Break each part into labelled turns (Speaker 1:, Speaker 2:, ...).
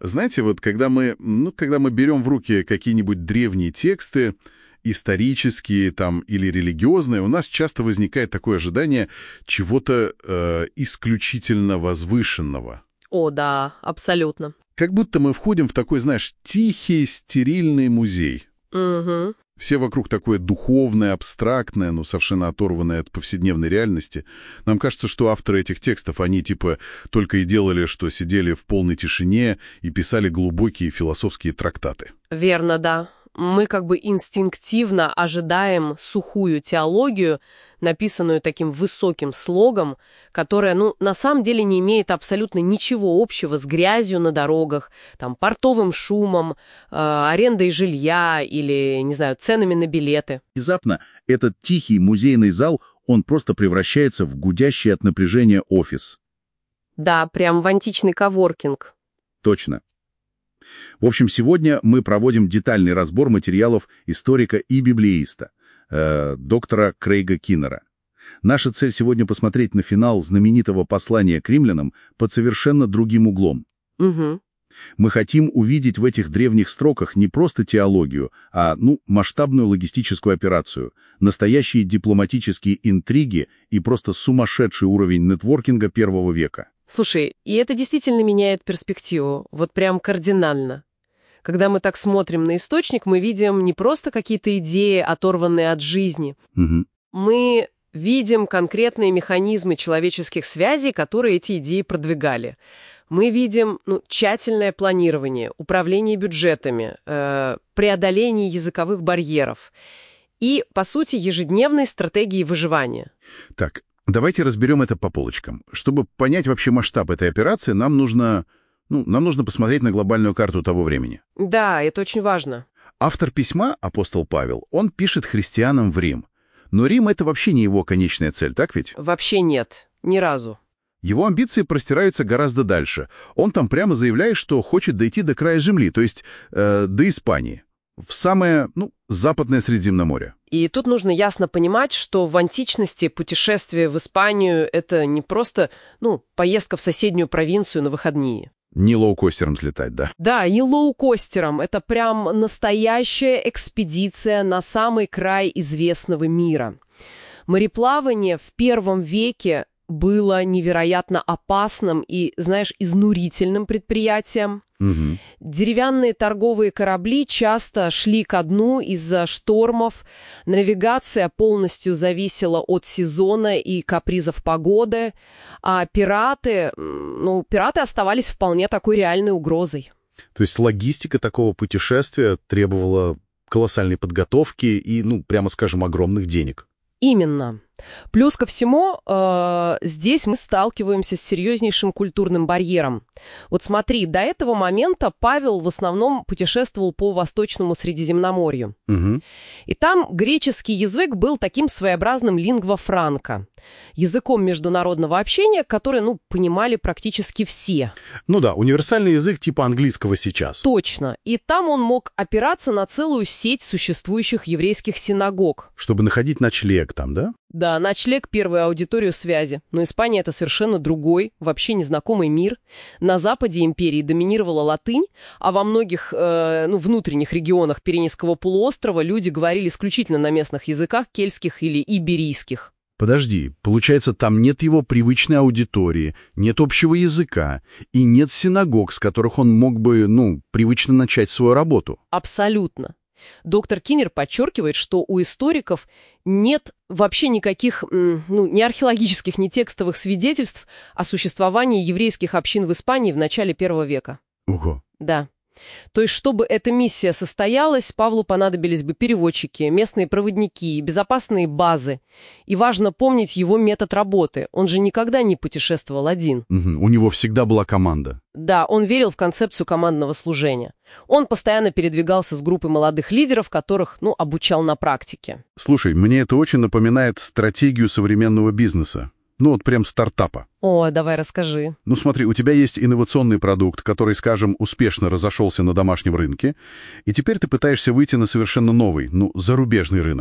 Speaker 1: Знаете, вот когда мы берем в руки какие-нибудь древние тексты, исторические там или религиозные, у нас часто возникает такое ожидание чего-то исключительно возвышенного.
Speaker 2: О, да, абсолютно.
Speaker 1: Как будто мы входим в такой, знаешь, тихий, стерильный музей.
Speaker 2: Угу.
Speaker 1: Все вокруг такое духовное, абстрактное, но совершенно оторванное от повседневной реальности. Нам кажется, что авторы этих текстов, они типа только и делали, что сидели в полной тишине и писали глубокие философские трактаты.
Speaker 2: Верно, да. Мы как бы инстинктивно ожидаем сухую теологию, написанную таким высоким слогом, которая, на самом деле не имеет абсолютно ничего общего с грязью на дорогах, там, портовым шумом, арендой жилья или, не знаю, ценами на билеты.
Speaker 3: Внезапно этот тихий музейный зал, он просто превращается в гудящий от напряжения офис.
Speaker 2: Да, прям в античный коворкинг.
Speaker 3: Точно. В общем, сегодня мы проводим детальный разбор материалов историка и библеиста, доктора Крейга Киннера. Наша цель сегодня посмотреть на финал знаменитого послания к римлянам под совершенно другим углом.
Speaker 2: Угу.
Speaker 3: Мы хотим увидеть в этих древних строках не просто теологию, а, масштабную логистическую операцию, настоящие дипломатические интриги и просто сумасшедший уровень нетворкинга первого века.
Speaker 2: Слушай, и это действительно меняет перспективу, вот прям кардинально. Когда мы так смотрим на источник, мы видим не просто какие-то идеи, оторванные от жизни.
Speaker 3: Угу.
Speaker 2: Мы видим конкретные механизмы человеческих связей, которые эти идеи продвигали. Мы видим тщательное планирование, управление бюджетами, преодоление языковых барьеров и, по сути, ежедневные стратегии выживания.
Speaker 1: Так, давайте разберем это по полочкам. Чтобы понять вообще масштаб этой операции, нам нужно посмотреть на глобальную карту того времени.
Speaker 2: Да, это очень важно.
Speaker 1: Автор письма, апостол Павел, он пишет христианам в Рим. Но Рим — это вообще не его конечная цель, так ведь?
Speaker 2: Вообще нет, ни разу.
Speaker 1: Его амбиции простираются гораздо дальше. Он там прямо заявляет, что хочет дойти до края земли, то есть до Испании, в самое, западное Средиземноморье.
Speaker 2: И тут нужно ясно понимать, что в античности путешествие в Испанию — это не просто, поездка в соседнюю провинцию на выходные.
Speaker 1: Не лоукостером слетать, да?
Speaker 2: Да, не лоукостером. Это прям настоящая экспедиция на самый край известного мира. Мореплавание в первом веке было невероятно опасным и, изнурительным предприятием.
Speaker 1: Угу.
Speaker 2: Деревянные торговые корабли часто шли ко дну из-за штормов. Навигация полностью зависела от сезона и капризов погоды. А пираты оставались вполне такой реальной угрозой.
Speaker 4: То есть логистика такого путешествия требовала колоссальной подготовки и, прямо скажем, огромных денег.
Speaker 2: Именно. Плюс ко всему, здесь мы сталкиваемся с серьезнейшим культурным барьером. Вот смотри, до этого момента Павел в основном путешествовал по Восточному Средиземноморью.
Speaker 1: Угу.
Speaker 2: И там греческий язык был таким своеобразным лингва франка, языком международного общения, который, понимали практически все.
Speaker 4: Да, универсальный язык типа английского сейчас.
Speaker 2: Точно. И там он мог опираться на целую сеть существующих еврейских синагог.
Speaker 4: Чтобы находить ночлег там, да?
Speaker 2: Да, ночлег — первую аудиторию связи. Но Испания — это совершенно другой, вообще незнакомый мир. На западе империи доминировала латынь, а во многих внутренних регионах Пиренейского полуострова люди говорили исключительно на местных языках, кельтских или иберийских.
Speaker 1: Подожди, получается, там нет его привычной аудитории, нет общего языка и нет синагог, с которых он мог бы, привычно начать свою работу.
Speaker 2: Абсолютно. Доктор Киннер подчеркивает, что у историков нет вообще никаких ни археологических, ни текстовых свидетельств о существовании еврейских общин в Испании в начале первого века.
Speaker 1: Ого.
Speaker 2: Да. То есть, чтобы эта миссия состоялась, Павлу понадобились бы переводчики, местные проводники, безопасные базы. И важно помнить его метод работы. Он же никогда не путешествовал один.
Speaker 1: Угу. У него всегда была команда.
Speaker 2: Да, он верил в концепцию командного служения. Он постоянно передвигался с группой молодых лидеров, которых, обучал на практике.
Speaker 1: Слушай, мне это очень напоминает стратегию современного бизнеса. Прям стартапа.
Speaker 2: О, давай расскажи.
Speaker 1: Смотри, у тебя есть инновационный продукт, который, скажем, успешно разошелся на домашнем рынке, и теперь ты пытаешься выйти на совершенно новый, зарубежный рынок.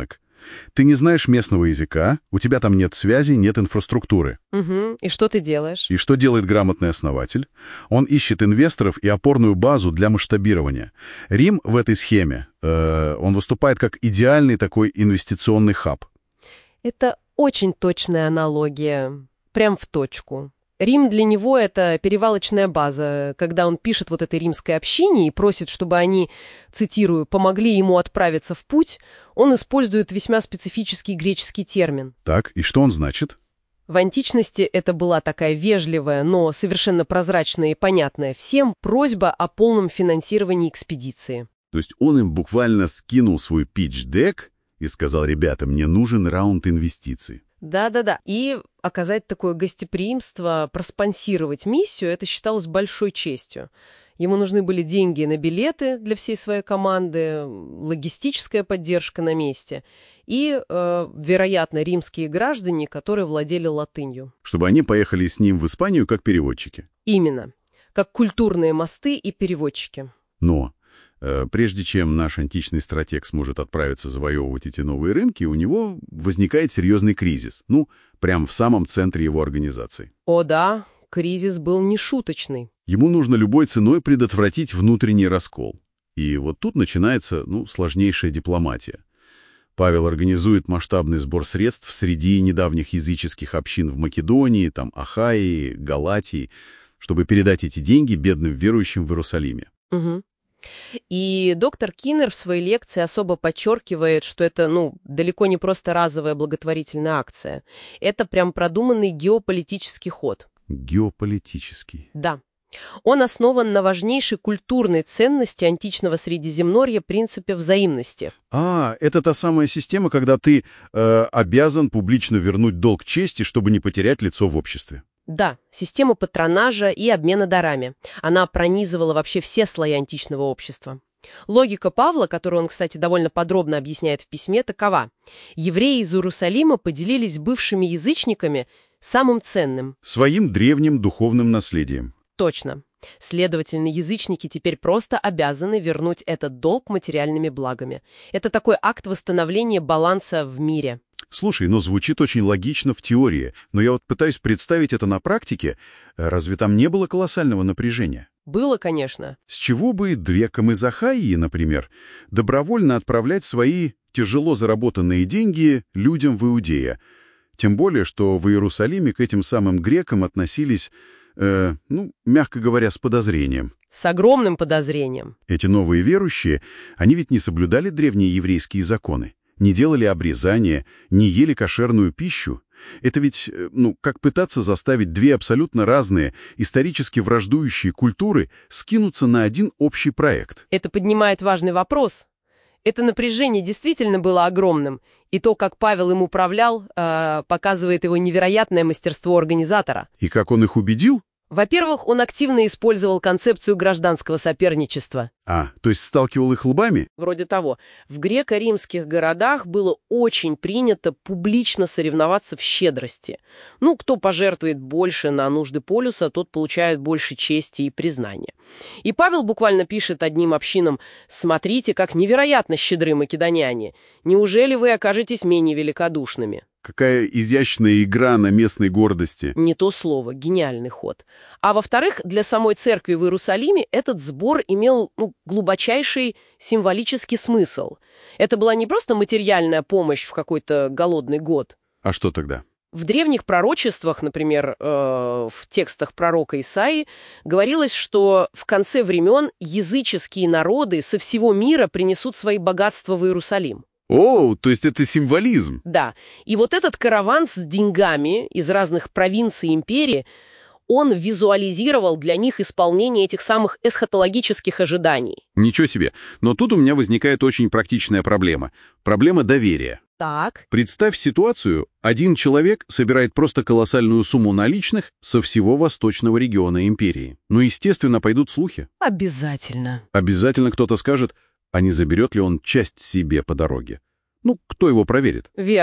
Speaker 3: Ты не знаешь местного языка, у тебя там нет связи, нет инфраструктуры.
Speaker 2: Угу. И что ты делаешь?
Speaker 3: И что делает грамотный основатель? Он ищет инвесторов и опорную базу для масштабирования. Рим в этой схеме, он выступает как идеальный такой инвестиционный хаб.
Speaker 2: Это очень точная аналогия. Прям в точку. Рим для него — это перевалочная база, когда он пишет вот этой римской общине и просит, чтобы они, цитирую, «помогли ему отправиться в путь», он использует весьма специфический греческий термин.
Speaker 3: Так, и что он значит?
Speaker 2: В античности это была такая вежливая, но совершенно прозрачная и понятная всем просьба о полном финансировании экспедиции.
Speaker 3: То есть он им буквально скинул свой питч-дек и сказал: ребята, мне нужен раунд инвестиций.
Speaker 2: Да-да-да. И оказать такое гостеприимство, проспонсировать миссию, это считалось большой честью. Ему нужны были деньги на билеты для всей своей команды, логистическая поддержка на месте и, вероятно, римские граждане, которые владели латынью.
Speaker 3: Чтобы они поехали с ним в Испанию как переводчики.
Speaker 2: Именно. Как культурные мосты и переводчики.
Speaker 3: Но прежде чем наш античный стратег сможет отправиться завоевывать эти новые рынки, у него возникает серьезный кризис. Прямо в самом центре его организации.
Speaker 2: О да, кризис был нешуточный.
Speaker 3: Ему нужно любой ценой предотвратить внутренний раскол. И вот тут начинается, сложнейшая дипломатия. Павел организует масштабный сбор средств среди недавних языческих общин в Македонии, Ахайи, Галатии, чтобы передать эти деньги бедным верующим в Иерусалиме.
Speaker 2: Угу. И доктор Киннер в своей лекции особо подчеркивает, что это, далеко не просто разовая благотворительная акция. Это прям продуманный геополитический ход.
Speaker 3: Геополитический.
Speaker 2: Да. Он основан на важнейшей культурной ценности античного Средиземноморья принципе взаимности.
Speaker 3: Это та самая система, когда ты обязан публично вернуть долг чести, чтобы не потерять лицо в обществе.
Speaker 2: Да, система патронажа и обмена дарами. Она пронизывала вообще все слои античного общества. Логика Павла, которую он, кстати, довольно подробно объясняет в письме, такова. Евреи из Иерусалима поделились с бывшими язычниками самым ценным.
Speaker 3: Своим древним духовным наследием.
Speaker 2: Точно. Следовательно, язычники теперь просто обязаны вернуть этот долг материальными благами. Это такой акт восстановления баланса в мире.
Speaker 3: Слушай, звучит очень логично в теории, но я пытаюсь представить это на практике. Разве там не было колоссального напряжения?
Speaker 2: Было, конечно.
Speaker 3: С чего бы грекам из Ахайи, например, добровольно отправлять свои тяжело заработанные деньги людям в Иудею? Тем более, что в Иерусалиме к этим самым грекам относились, мягко говоря, с подозрением.
Speaker 2: С огромным подозрением.
Speaker 3: Эти новые верующие, они ведь не соблюдали древние еврейские законы. Не делали обрезания, не ели кошерную пищу. Это ведь, как пытаться заставить две абсолютно разные, исторически враждующие культуры скинуться на один общий проект.
Speaker 2: Это поднимает важный вопрос. Это напряжение действительно было огромным, и то, как Павел им управлял, показывает его невероятное мастерство организатора.
Speaker 3: И как он их убедил?
Speaker 2: Во-первых, он активно использовал концепцию гражданского соперничества.
Speaker 3: То есть сталкивал их лбами?
Speaker 2: Вроде того. В греко-римских городах было очень принято публично соревноваться в щедрости. Кто пожертвует больше на нужды полюса, тот получает больше чести и признания. И Павел буквально пишет одним общинам: «Смотрите, как невероятно щедры македоняне. Неужели вы окажетесь менее великодушными?»
Speaker 3: Какая изящная игра на местной гордости.
Speaker 2: Не то слово, гениальный ход. А во-вторых, для самой церкви в Иерусалиме этот сбор имел глубочайший символический смысл. Это была не просто материальная помощь в какой-то голодный год.
Speaker 3: А что тогда?
Speaker 2: В древних пророчествах, например, в текстах пророка Исаии, говорилось, что в конце времен языческие народы со всего мира принесут свои богатства в Иерусалим.
Speaker 3: То есть это символизм.
Speaker 2: Да. И вот этот караван с деньгами из разных провинций империи, он визуализировал для них исполнение этих самых эсхатологических ожиданий.
Speaker 3: Ничего себе. Но тут у меня возникает очень практичная проблема. Проблема доверия.
Speaker 2: Так.
Speaker 3: Представь ситуацию. Один человек собирает просто колоссальную сумму наличных со всего восточного региона империи. Естественно, пойдут слухи.
Speaker 2: Обязательно.
Speaker 3: Обязательно кто-то скажет: а не заберет ли он часть себе по дороге? Кто его проверит?
Speaker 2: Верно.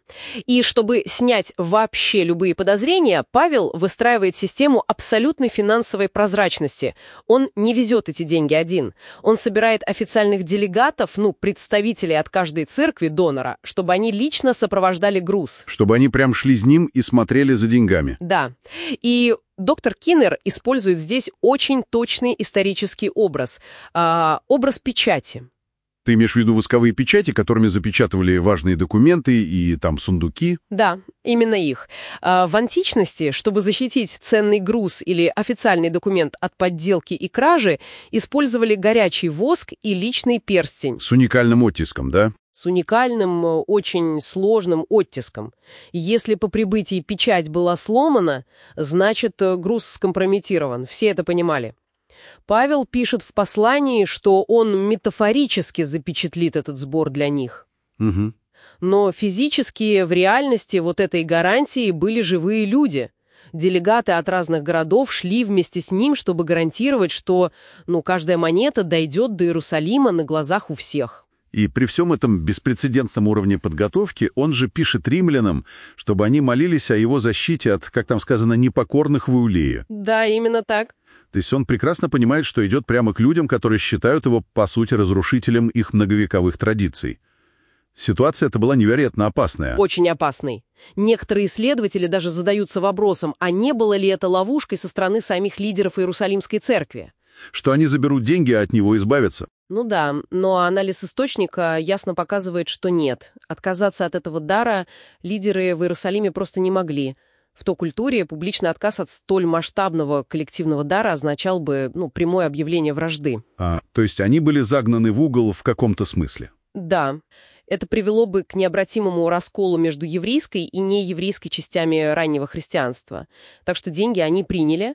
Speaker 2: И чтобы снять вообще любые подозрения, Павел выстраивает систему абсолютной финансовой прозрачности. Он не везет эти деньги один. Он собирает официальных делегатов, представителей от каждой церкви, донора, чтобы они лично сопровождали груз.
Speaker 1: Чтобы они прям шли с ним и смотрели за деньгами.
Speaker 2: Да. И доктор Киннер использует здесь очень точный исторический образ. Образ печати.
Speaker 1: Ты имеешь в виду восковые печати, которыми запечатывали важные документы и там сундуки?
Speaker 2: Да, именно их. В античности, чтобы защитить ценный груз или официальный документ от подделки и кражи, использовали горячий воск и личный перстень.
Speaker 1: С уникальным оттиском, да?
Speaker 2: С уникальным, очень сложным оттиском. Если по прибытии печать была сломана, значит, груз скомпрометирован. Все это понимали. Павел пишет в послании, что он метафорически запечатлит этот сбор для них.
Speaker 1: Угу.
Speaker 2: Но физически, в реальности вот этой гарантии были живые люди. Делегаты от разных городов шли вместе с ним, чтобы гарантировать, что каждая монета дойдет до Иерусалима на глазах у всех.
Speaker 1: И при всем этом беспрецедентном уровне подготовки он же пишет римлянам, чтобы они молились о его защите от, как там сказано, непокорных в Иулее.
Speaker 2: Да, именно так.
Speaker 1: То есть он прекрасно понимает, что идет прямо к людям, которые считают его, по сути, разрушителем их многовековых традиций. Ситуация эта была невероятно опасная.
Speaker 2: Очень опасной. Некоторые исследователи даже задаются вопросом, а не было ли это ловушкой со стороны самих лидеров Иерусалимской церкви?
Speaker 1: Что они заберут деньги, а от него избавятся.
Speaker 2: Ну да, но анализ источника ясно показывает, что нет. Отказаться от этого дара лидеры в Иерусалиме просто не могли. В той культуре публичный отказ от столь масштабного коллективного дара означал бы, прямое объявление вражды.
Speaker 1: То есть они были загнаны в угол в каком-то смысле?
Speaker 2: Да. Это привело бы к необратимому расколу между еврейской и нееврейской частями раннего христианства. Так что деньги они приняли,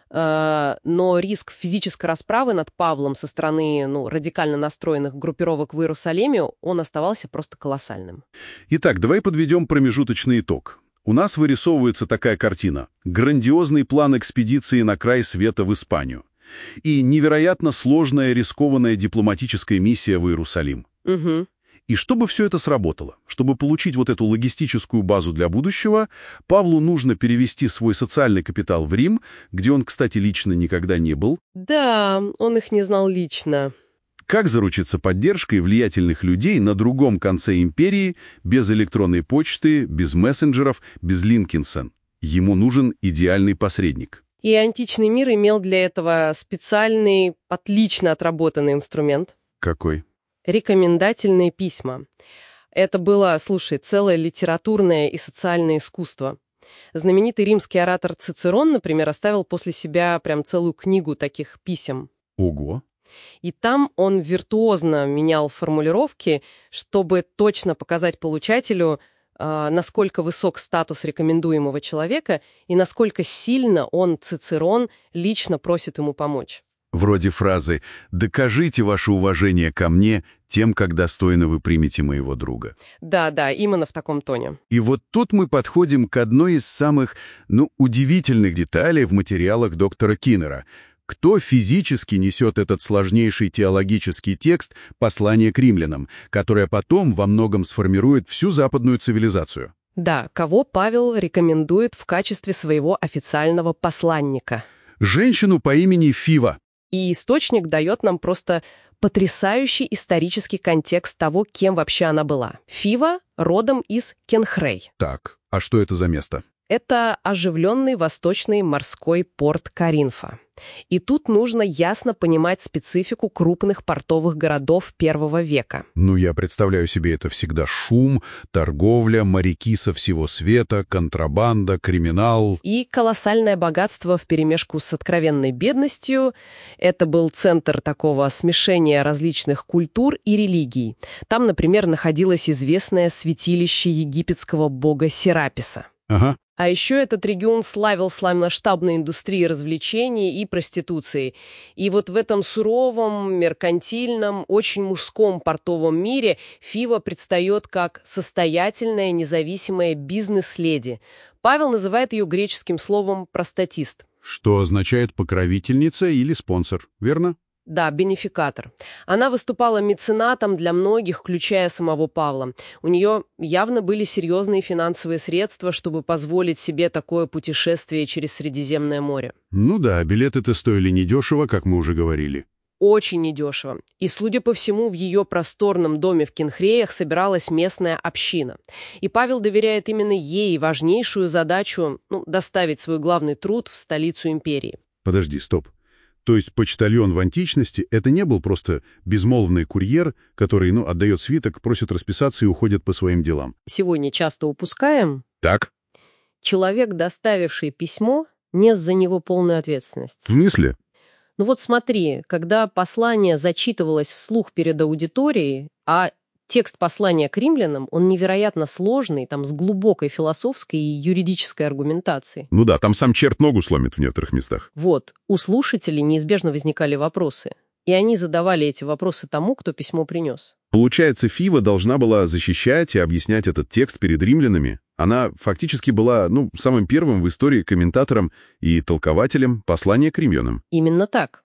Speaker 2: но риск физической расправы над Павлом со стороны радикально настроенных группировок в Иерусалиме, он оставался просто колоссальным.
Speaker 1: Итак, давай подведем промежуточный итог. У нас вырисовывается такая картина. Грандиозный план экспедиции на край света в Испанию. И невероятно сложная рискованная дипломатическая миссия в Иерусалим.
Speaker 2: Угу.
Speaker 1: И чтобы все это сработало, чтобы получить вот эту логистическую базу для будущего, Павлу нужно перевести свой социальный капитал в Рим, где он, кстати, лично никогда не был.
Speaker 2: Да, он их не знал лично.
Speaker 1: Как заручиться поддержкой влиятельных людей на другом конце империи без электронной почты, без мессенджеров, без LinkedIn? Ему нужен идеальный посредник.
Speaker 2: И античный мир имел для этого специальный, отлично отработанный инструмент.
Speaker 1: Какой?
Speaker 2: Рекомендательные письма. Это было, целое литературное и социальное искусство. Знаменитый римский оратор Цицерон, например, оставил после себя прям целую книгу таких писем.
Speaker 1: Ого!
Speaker 2: И там он виртуозно менял формулировки, чтобы точно показать получателю, насколько высок статус рекомендуемого человека и насколько сильно он, Цицерон, лично просит ему помочь.
Speaker 1: Вроде фразы «Докажите ваше уважение ко мне тем, как достойно вы примете моего друга».
Speaker 2: Да, именно в таком тоне.
Speaker 1: И вот тут мы подходим к одной из самых, удивительных деталей в материалах доктора Киннера. Кто физически несет этот сложнейший теологический текст «Послание к римлянам», которое потом во многом сформирует всю западную цивилизацию?
Speaker 2: Да, кого Павел рекомендует в качестве своего официального посланника?
Speaker 1: Женщину по имени Фива.
Speaker 2: И источник дает нам просто потрясающий исторический контекст того, кем вообще она была. Фива родом из Кенхрей.
Speaker 1: Так, а что это за место?
Speaker 2: Это оживленный восточный морской порт Коринфа. И тут нужно ясно понимать специфику крупных портовых городов первого века.
Speaker 1: Я представляю себе это всегда шум, торговля, моряки со всего света, контрабанда, криминал.
Speaker 2: И колоссальное богатство вперемешку с откровенной бедностью. Это был центр такого смешения различных культур и религий. Там, например, находилось известное святилище египетского бога Сераписа.
Speaker 1: Ага.
Speaker 2: А еще этот регион славился масштабной индустрией развлечений и проституцией. И вот в этом суровом, меркантильном, очень мужском портовом мире Фива предстает как состоятельная, независимая бизнес-леди. Павел называет ее греческим словом «простатист».
Speaker 1: Что означает покровительница или спонсор, верно?
Speaker 2: Да, бенефикатор. Она выступала меценатом для многих, включая самого Павла. У нее явно были серьезные финансовые средства, чтобы позволить себе такое путешествие через Средиземное море.
Speaker 1: Ну да, билеты-то стоили недешево, как мы уже говорили.
Speaker 2: Очень недешево. И, судя по всему, в ее просторном доме в Кенхреях собиралась местная община. И Павел доверяет именно ей важнейшую задачу доставить свой главный труд в столицу империи.
Speaker 1: Подожди, стоп. То есть почтальон в античности — это не был просто безмолвный курьер, который, отдает свиток, просит расписаться и уходит по своим делам.
Speaker 2: Сегодня часто упускаем.
Speaker 1: Так?
Speaker 2: Человек, доставивший письмо, нес за него полную ответственность.
Speaker 1: В смысле?
Speaker 2: Ну вот смотри, когда послание зачитывалось вслух перед аудиторией, а текст послания к римлянам, он невероятно сложный, там с глубокой философской и юридической аргументацией.
Speaker 1: Ну да, там сам черт ногу сломит в некоторых местах.
Speaker 2: Вот, у слушателей неизбежно возникали вопросы, и они задавали эти вопросы тому, кто письмо принес.
Speaker 1: Получается, Фива должна была защищать и объяснять этот текст перед римлянами. Она фактически была, самым первым в истории комментатором и толкователем послания к римлянам.
Speaker 2: Именно так.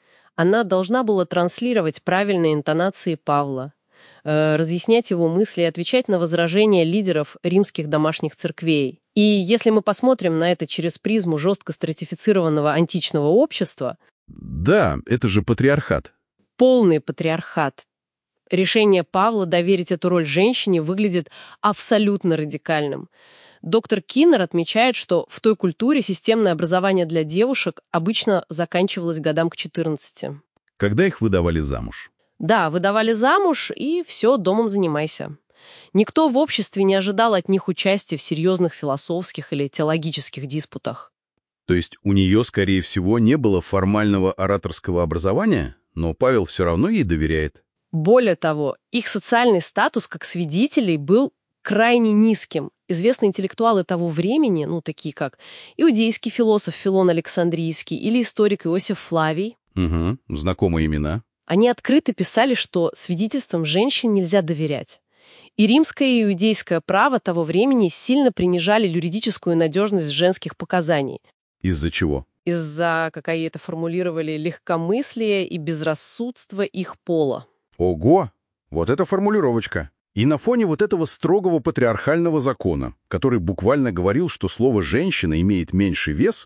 Speaker 2: Она должна была транслировать правильные интонации Павла, разъяснять его мысли и отвечать на возражения лидеров римских домашних церквей. И если мы посмотрим на это через призму жестко стратифицированного античного общества...
Speaker 1: Да, это же патриархат.
Speaker 2: Полный патриархат. Решение Павла доверить эту роль женщине выглядит абсолютно радикальным. Доктор Киннер отмечает, что в той культуре системное образование для девушек обычно заканчивалось годам к 14.
Speaker 1: Когда их выдавали замуж?
Speaker 2: Да, выдавали замуж, и все, домом занимайся. Никто в обществе не ожидал от них участия в серьезных философских или теологических диспутах.
Speaker 1: То есть у нее, скорее всего, не было формального ораторского образования, но Павел все равно ей доверяет.
Speaker 2: Более того, их социальный статус как свидетелей был крайне низким. Известные интеллектуалы того времени, такие как иудейский философ Филон Александрийский или историк Иосиф Флавий.
Speaker 1: Угу, знакомые имена.
Speaker 2: Они открыто писали, что свидетельствам женщин нельзя доверять. И римское и иудейское право того времени сильно принижали юридическую надежность женских показаний.
Speaker 1: Из-за чего?
Speaker 2: Из-за, как они это формулировали, легкомыслия и безрассудства их пола.
Speaker 1: Ого! Вот это формулировочка. И на фоне вот этого строгого патриархального закона, который буквально говорил, что слово «женщина» имеет меньший вес,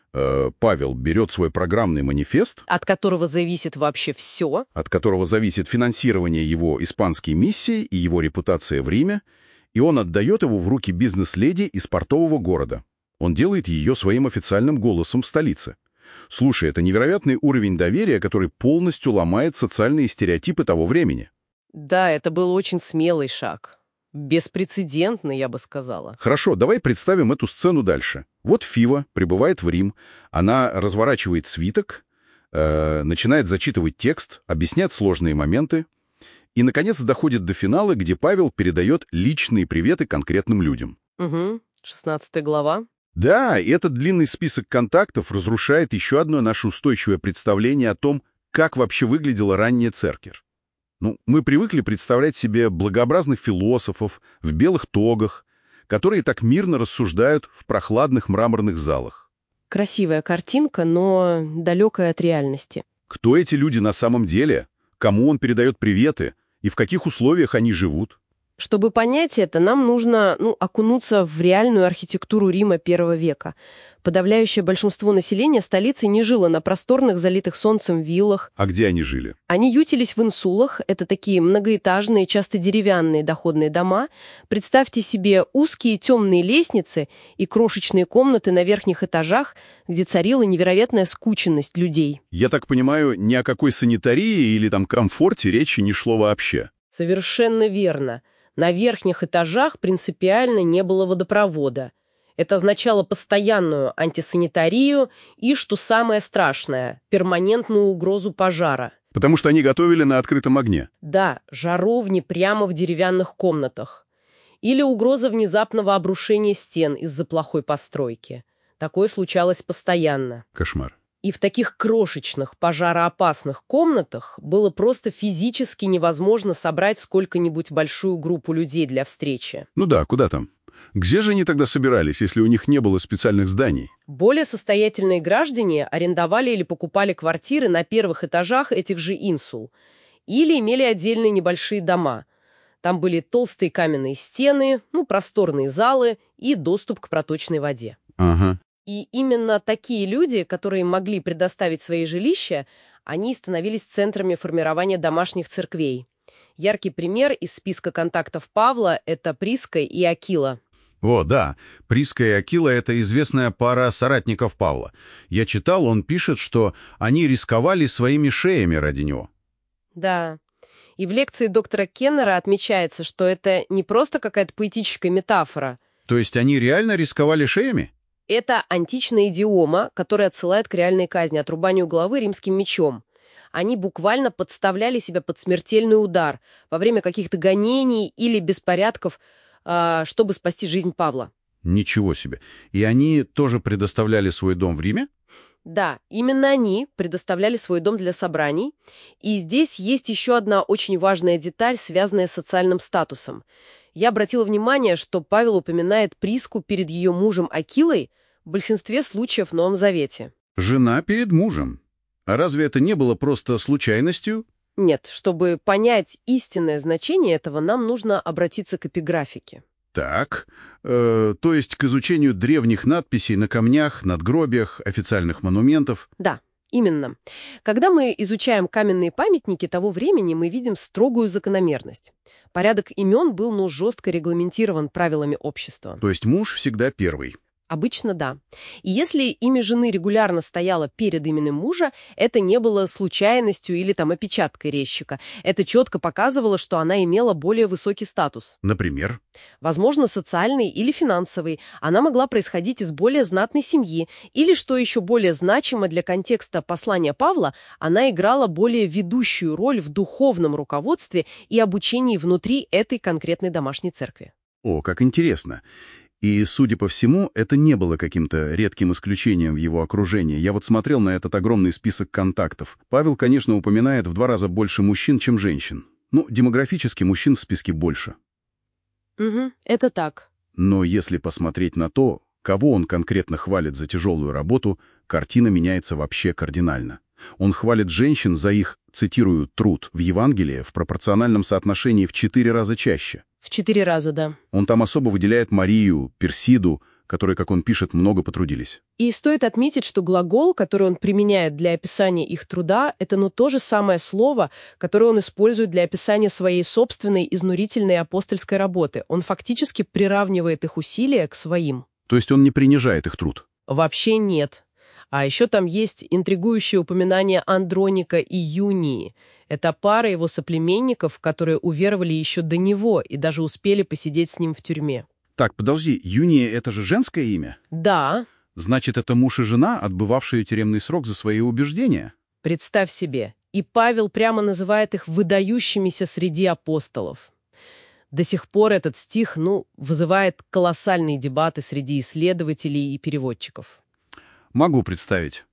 Speaker 1: Павел берет свой программный манифест,
Speaker 2: от которого зависит вообще все.
Speaker 1: От которого зависит финансирование его испанской миссии и его репутация в Риме, и он отдает его в руки бизнес-леди из портового города. Он делает ее своим официальным голосом в столице. Слушай, это невероятный уровень доверия, который полностью ломает социальные стереотипы того времени.
Speaker 2: Да, это был очень смелый шаг. Беспрецедентный, я бы сказала.
Speaker 1: Хорошо, давай представим эту сцену дальше. Вот Фива прибывает в Рим, она разворачивает свиток, начинает зачитывать текст, объяснять сложные моменты, и, наконец, доходит до финала, где Павел передает личные приветы конкретным людям.
Speaker 2: Угу, 16 глава.
Speaker 1: Да, и этот длинный список контактов разрушает еще одно наше устойчивое представление о том, как вообще выглядела ранняя церковь. Мы привыкли представлять себе благообразных философов в белых тогах, которые так мирно рассуждают в прохладных мраморных залах.
Speaker 2: Красивая картинка, но далекая от реальности.
Speaker 1: Кто эти люди на самом деле? Кому он передает приветы? И в каких условиях они живут?
Speaker 2: Чтобы понять это, нам нужно окунуться в реальную архитектуру Рима I века. Подавляющее большинство населения столицы не жило на просторных, залитых солнцем виллах.
Speaker 1: А где они жили?
Speaker 2: Они ютились в инсулах. Это такие многоэтажные, часто деревянные доходные дома. Представьте себе узкие темные лестницы и крошечные комнаты на верхних этажах, где царила невероятная скученность людей.
Speaker 1: Я так понимаю, ни о какой санитарии или комфорте речи не шло вообще.
Speaker 2: Совершенно верно. На верхних этажах принципиально не было водопровода. Это означало постоянную антисанитарию и, что самое страшное, перманентную угрозу пожара.
Speaker 1: Потому что они готовили на открытом огне.
Speaker 2: Да, жаровни прямо в деревянных комнатах. Или угроза внезапного обрушения стен из-за плохой постройки. Такое случалось постоянно.
Speaker 1: Кошмар.
Speaker 2: И в таких крошечных пожароопасных комнатах было просто физически невозможно собрать сколько-нибудь большую группу людей для встречи.
Speaker 1: Ну да, куда там? Где же они тогда собирались, если у них не было специальных зданий?
Speaker 2: Более состоятельные граждане арендовали или покупали квартиры на первых этажах этих же инсул. Или имели отдельные небольшие дома. Там были толстые каменные стены, просторные залы и доступ к проточной воде.
Speaker 1: Ага.
Speaker 2: И именно такие люди, которые могли предоставить свои жилища, они становились центрами формирования домашних церквей. Яркий пример из списка контактов Павла – это Приска и Акила.
Speaker 5: О, да, Приска и Акила — это известная пара соратников Павла. Я читал, он пишет, что они рисковали своими шеями ради него.
Speaker 2: Да. И в лекции доктора Кеннера отмечается, что это не просто какая-то поэтическая метафора.
Speaker 5: То есть они реально рисковали шеями?
Speaker 2: Это античная идиома, которая отсылает к реальной казни, отрубанию головы римским мечом. Они буквально подставляли себя под смертельный удар во время каких-то гонений или беспорядков, чтобы спасти жизнь Павла.
Speaker 5: Ничего себе. И они тоже предоставляли свой дом в Риме?
Speaker 2: Да, именно они предоставляли свой дом для собраний. И здесь есть еще одна очень важная деталь, связанная с социальным статусом. Я обратила внимание, что Павел упоминает Приску перед ее мужем Акилой в большинстве случаев в Новом Завете.
Speaker 5: Жена перед мужем. А разве это не было просто случайностью?
Speaker 2: Нет, чтобы понять истинное значение этого, нам нужно обратиться к эпиграфике.
Speaker 5: Так, то есть к изучению древних надписей на камнях, надгробиях, официальных монументов.
Speaker 2: Да, именно. Когда мы изучаем каменные памятники того времени, мы видим строгую закономерность. Порядок имен был, жестко регламентирован правилами общества.
Speaker 5: То есть муж всегда первый.
Speaker 2: Обычно да. И если имя жены регулярно стояло перед именем мужа, это не было случайностью или опечаткой резчика. Это четко показывало, что она имела более высокий статус.
Speaker 5: Например?
Speaker 2: Возможно, социальный или финансовый. Она могла происходить из более знатной семьи. Или, что еще более значимо для контекста послания Павла, она играла более ведущую роль в духовном руководстве и обучении внутри этой конкретной домашней церкви.
Speaker 5: О, как интересно. И, судя по всему, это не было каким-то редким исключением в его окружении. Я вот смотрел на этот огромный список контактов. Павел, конечно, упоминает в 2 раза больше мужчин, чем женщин. Демографически мужчин в списке больше.
Speaker 2: Угу, это так.
Speaker 5: Но если посмотреть на то, кого он конкретно хвалит за тяжелую работу, картина меняется вообще кардинально. Он хвалит женщин за их, цитирую, «труд» в Евангелии в пропорциональном соотношении в 4 раза чаще.
Speaker 2: В 4 раза, да.
Speaker 5: Он там особо выделяет Марию, Персиду, которые, как он пишет, много потрудились.
Speaker 2: И стоит отметить, что глагол, который он применяет для описания их труда, это то же самое слово, которое он использует для описания своей собственной изнурительной апостольской работы. Он фактически приравнивает их усилия к своим.
Speaker 5: То есть он не принижает их труд?
Speaker 2: Вообще нет. А еще там есть интригующее упоминание Андроника и Юнии. Это пара его соплеменников, которые уверовали еще до него и даже успели посидеть с ним в тюрьме.
Speaker 5: Так, подожди, Юния — это же женское имя?
Speaker 2: Да.
Speaker 5: Значит, это муж и жена, отбывавшие тюремный срок за свои убеждения?
Speaker 2: Представь себе. И Павел прямо называет их выдающимися среди апостолов. До сих пор этот стих, вызывает колоссальные дебаты среди исследователей и переводчиков.
Speaker 5: Могу представить.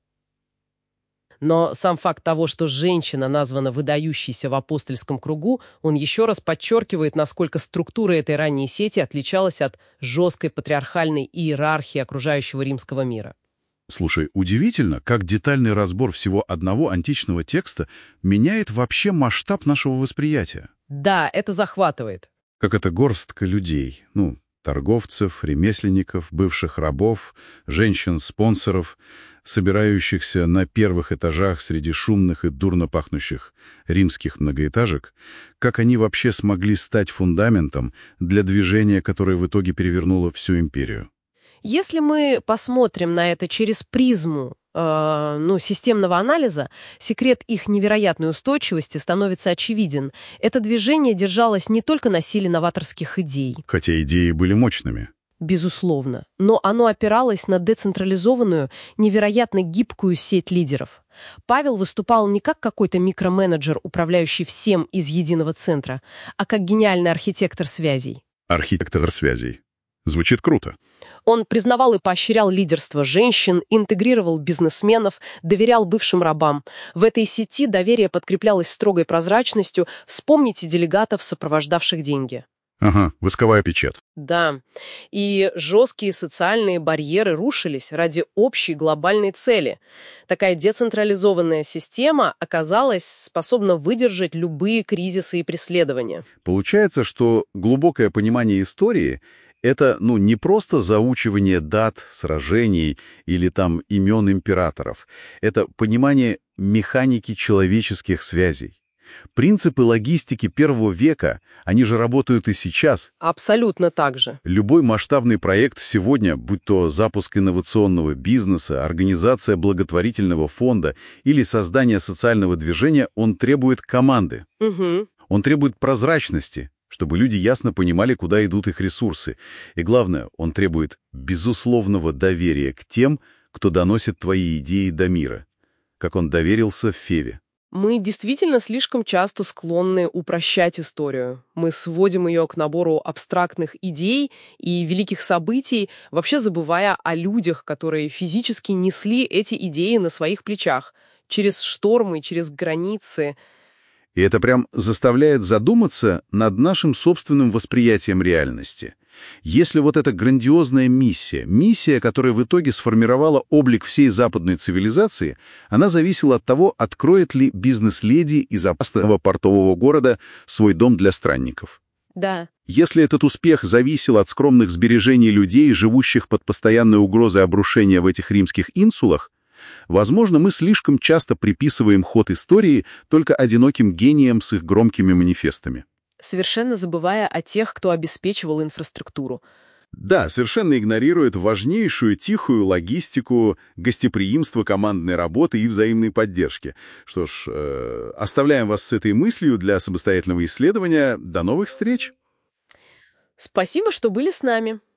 Speaker 2: Но сам факт того, что женщина названа выдающейся в апостольском кругу, он еще раз подчеркивает, насколько структура этой ранней сети отличалась от жесткой патриархальной иерархии окружающего римского мира.
Speaker 5: Слушай, удивительно, как детальный разбор всего одного античного текста меняет вообще масштаб нашего восприятия.
Speaker 2: Да, это захватывает.
Speaker 5: Как это горстка людей, торговцев, ремесленников, бывших рабов, женщин-спонсоров, собирающихся на первых этажах среди шумных и дурно пахнущих римских многоэтажек, как они вообще смогли стать фундаментом для движения, которое в итоге перевернуло всю империю.
Speaker 2: Если мы посмотрим на это через призму системного анализа, секрет их невероятной устойчивости становится очевиден. Это движение держалось не только на силе новаторских идей.
Speaker 5: Хотя идеи были мощными.
Speaker 2: Безусловно. Но оно опиралось на децентрализованную, невероятно гибкую сеть лидеров. Павел выступал не как какой-то микроменеджер, управляющий всем из единого центра, а как гениальный архитектор связей.
Speaker 5: Архитектор связей.
Speaker 1: Звучит круто.
Speaker 2: Он признавал и поощрял лидерство женщин, интегрировал бизнесменов, доверял бывшим рабам. В этой сети доверие подкреплялось строгой прозрачностью. Вспомните делегатов, сопровождавших деньги.
Speaker 1: Ага, восковая печать.
Speaker 2: Да, и жесткие социальные барьеры рушились ради общей глобальной цели. Такая децентрализованная система оказалась способна выдержать любые кризисы и преследования.
Speaker 5: Получается, что глубокое понимание истории — это, не просто заучивание дат, сражений или там имен императоров. Это понимание механики человеческих связей. Принципы логистики первого века, они же работают и сейчас.
Speaker 2: Абсолютно так же.
Speaker 5: Любой масштабный проект сегодня, будь то запуск инновационного бизнеса, организация благотворительного фонда или создание социального движения, он требует команды.
Speaker 2: Угу.
Speaker 5: Он требует прозрачности, чтобы люди ясно понимали, куда идут их ресурсы. И главное, он требует безусловного доверия к тем, кто доносит твои идеи до мира, как он доверился Феве.
Speaker 2: Мы действительно слишком часто склонны упрощать историю. Мы сводим ее к набору абстрактных идей и великих событий, вообще забывая о людях, которые физически несли эти идеи на своих плечах, через штормы, через границы.
Speaker 5: И это прям заставляет задуматься над нашим собственным восприятием реальности. Если вот эта грандиозная миссия, которая в итоге сформировала облик всей западной цивилизации, она зависела от того, откроет ли бизнес-леди из опасного портового города свой дом для странников.
Speaker 2: Да.
Speaker 5: Если этот успех зависел от скромных сбережений людей, живущих под постоянной угрозой обрушения в этих римских инсулах, возможно, мы слишком часто приписываем ход истории только одиноким гениям с их громкими манифестами.
Speaker 2: Совершенно забывая о тех, кто обеспечивал инфраструктуру.
Speaker 5: Да, совершенно игнорирует важнейшую тихую логистику, гостеприимство командной работы и взаимной поддержки. Что ж, оставляем вас с этой мыслью для самостоятельного исследования. До новых встреч!
Speaker 2: Спасибо, что были с нами.